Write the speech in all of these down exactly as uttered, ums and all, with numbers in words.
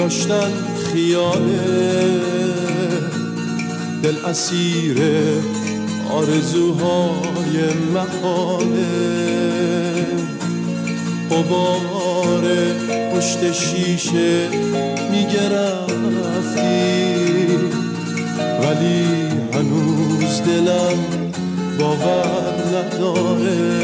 داشتن خیاله، دل اسیر آرزوهای محاله. غبار پشت شیشه میگه رفتی، ولی هنوز دلم باور نداره.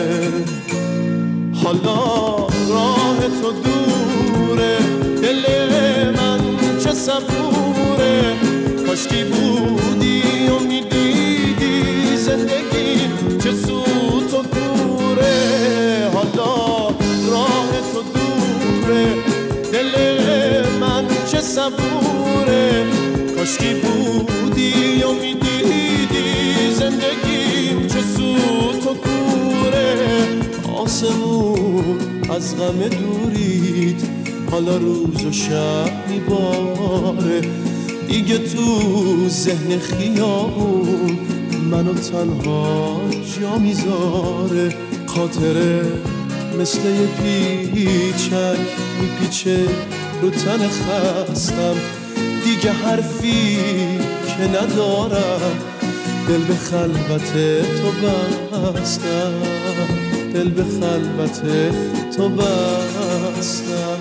حالا راه تو دوره، دل من چه صبوره. کاشکی بودی و میدیدی زندگی چه سوت و کوره. حالا راه تو دوره، دل من چه صبوره. کاشکی بودی و میدیدی زندگی چه سوت و کوره. آسمون از غم دورید، حالا روز و شب میباره. دیگه تو ذهن خیابون منو تنها جا میذاره. خاطره مثل یه پیچک میپیچه رو تن خستم. دیگه حرفی که ندارم، دل به خلوت تو بستم، دل به خلوت تو بستم.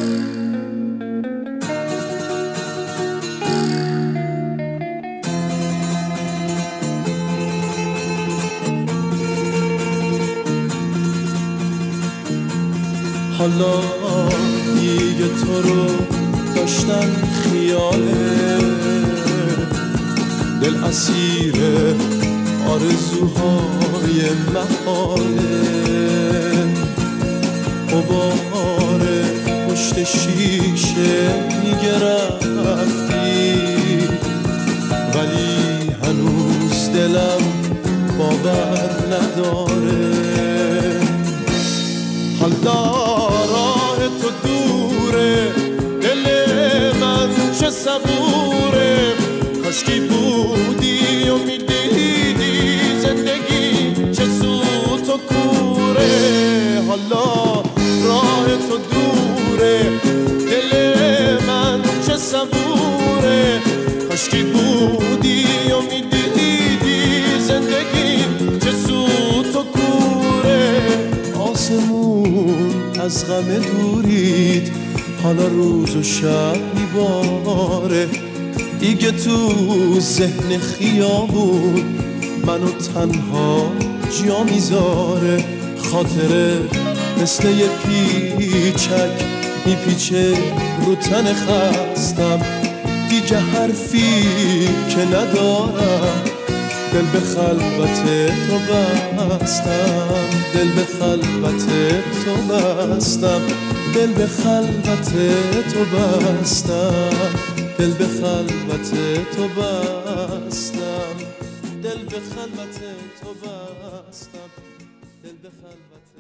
حالا دیگه تو رو داشتن خیاله، دل اسیر آرزوهای محاله. غبار پشت شیشه میگه رفتی، ولی هنوز دلم باور نداره. حالا راه تو دوره، دل من چه صبوره. کاشکی بودی و میدیدی زندگی چه سوت و کوره. حالا راه تو دوره، دل من چه صبوره. کاشکی بودی و میدیدی زندگی چه سوت و کوره. آسمون از غم دورید، حالا روز و شب میباره. دیگه تو ذهن خیابون منو تنها جا میذاره. خاطره مثل یه پیچک میپیچه رو تن خستم. دیگه حرفی که ندارم، دل به خلوت تو بستم، دل به خلوت تو بستم، دل به خلوت تو بستم، دل به خلوت تو بستم، دل به خلوت تو بستم، دل به خلوت